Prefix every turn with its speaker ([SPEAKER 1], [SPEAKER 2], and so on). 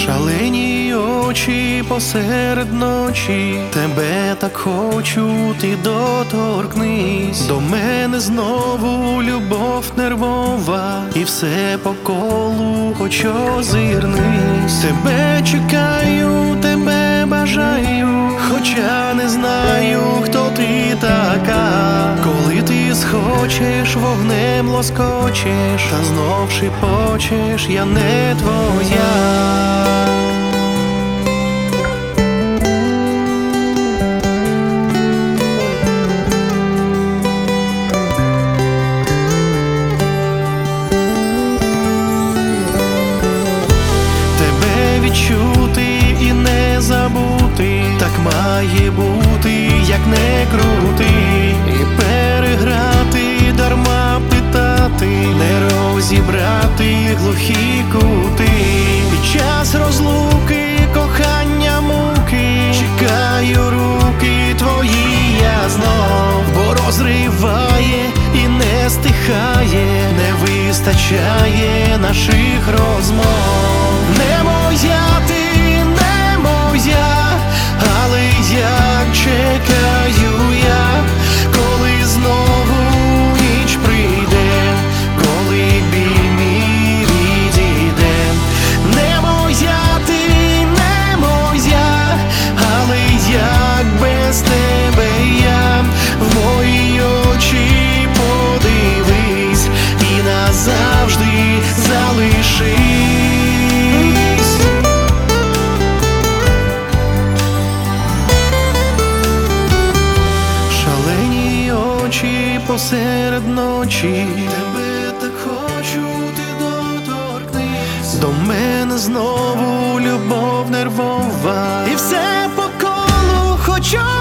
[SPEAKER 1] Шалені очі посеред ночі, тебе так хочу, ти доторкнись до мене знову, любов нервова, і все по колу, хоч озирнись. Тебе чекаю, тебе бажаю, хоча не знаю, хто ти така. Коли ти схочеш, вогнем лоскочеш, а знов шепочеш, я не твоя. Тебе відчути і не забути, так має бути, як не крути. І переграти, дарма питати, не розібрати глухі кути. Під час розлуки, кохання муки, чекаю руки твої я знов, бо розриває і не стихає, не вистачає наших розмов. Не моя ти, не моя, але як чекаю я, коли знову ніч прийде, коли біль мій відійде. Не моя ти, не моя, але як без тебе я, в мої очі подивись і назавжди залишись. Шалені очі посеред ночі, тебе так хочу, ти доторкнись до мене знову, любов нервова, і все по колу, хоч